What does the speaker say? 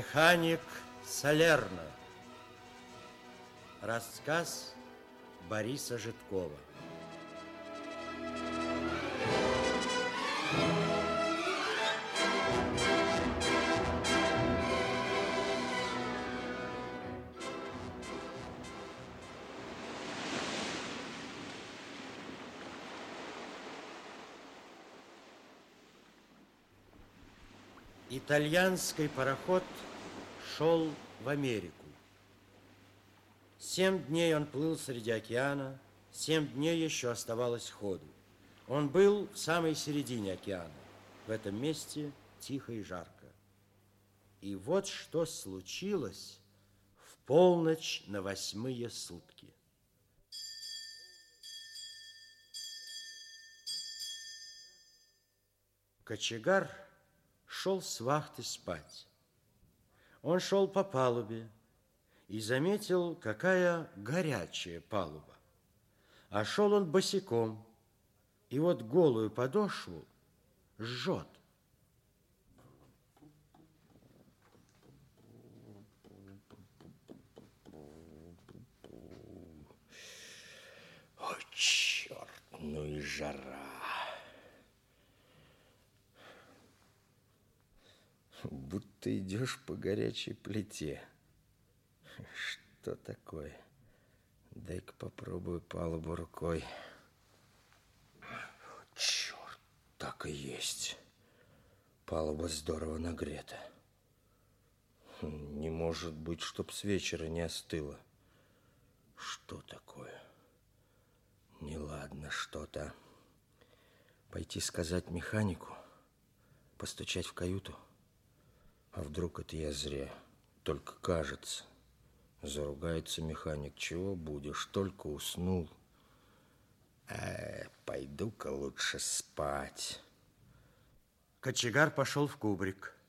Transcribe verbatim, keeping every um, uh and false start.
Механик Салерно. Рассказ Бориса Житкова. Итальянский пароход шел в Америку. Семь дней он плыл среди океана, семь дней еще оставалось ходу. Он был в самой середине океана. В этом месте тихо и жарко. И вот что случилось в полночь на восьмые сутки. Кочегар шел с вахты спать. Он шел по палубе и заметил, какая горячая палуба. А шел он босиком, и вот голую подошву жжет. О, черт, ну и жара. Будто идешь по горячей плите. Что такое? Дай-ка попробую палубу рукой. Черт, так и есть. Палуба здорово нагрета. Не может быть, чтоб с вечера не остыло. Что такое? Неладно что-то. Пойти сказать механику, постучать в каюту. А вдруг это я зря? Только кажется. Заругается механик. Чего будешь? Только уснул. Э, пойду-ка лучше спать. Кочегар пошел в кубрик.